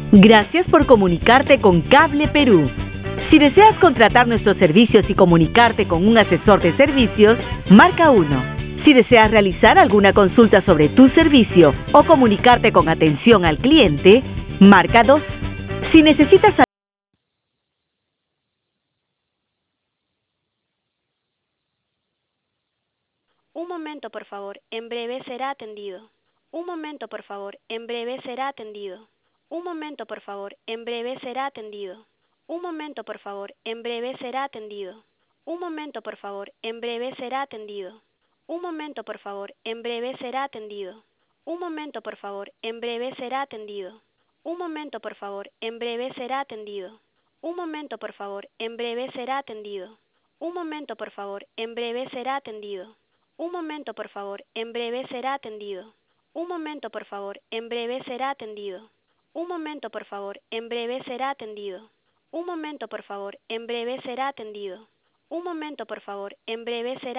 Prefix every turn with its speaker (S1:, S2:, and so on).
S1: Gracias por comunicarte con Cable Perú. Si deseas contratar nuestros servicios y comunicarte con un asesor de servicios, marca 1. Si deseas realizar alguna consulta sobre tu servicio o comunicarte con atención al cliente, marca 2. Si necesitas...
S2: Un momento, por favor, en breve será atendido. Un momento, por favor, en breve será atendido. Un momento, por favor, en breve será atendido. Un momento, por favor, en breve será atendido. Un momento, por favor, en breve será atendido. Un momento, por favor, en breve será atendido. Un momento, por favor, en breve será atendido. Un momento, por favor, en breve será atendido. Un momento, por favor, en breve será atendido. Un momento, por favor, en breve será atendido. Un momento, por favor, en breve será atendido. Un momento, por favor, en breve será atendido. Un momento, por favor, en breve será atendido. Un momento, por favor, en breve será atendido. Un momento, por favor, en breve será